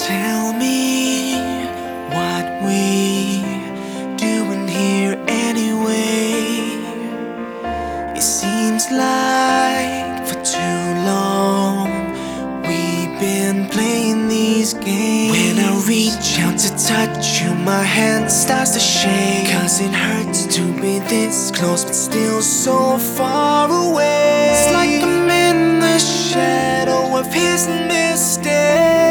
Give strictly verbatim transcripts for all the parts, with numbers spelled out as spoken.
Tell me what we doing here anyway. It seems like for too long we've been playing these games. When I reach out to touch you, my hand starts to shake, 'cause it hurts to be this close but still so far away. It's like I'm in the shadow of his mistakes.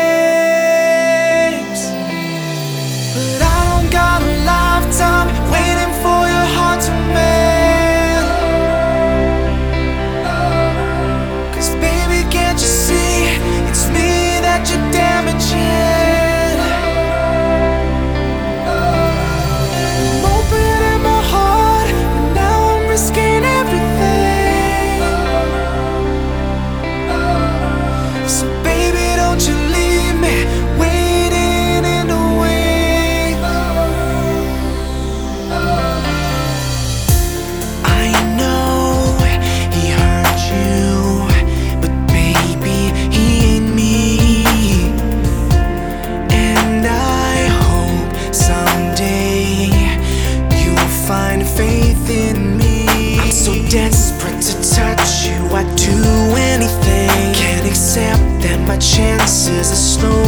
Waiting for your heart to mend. 'Cause baby, can't you see it's me that you're damaging? I'm opening my heart, but now I'm risking everything. So baby, don't you leave me waiting in the wings. Desperate to touch you, I'd do anything. Can't accept that my chances are slow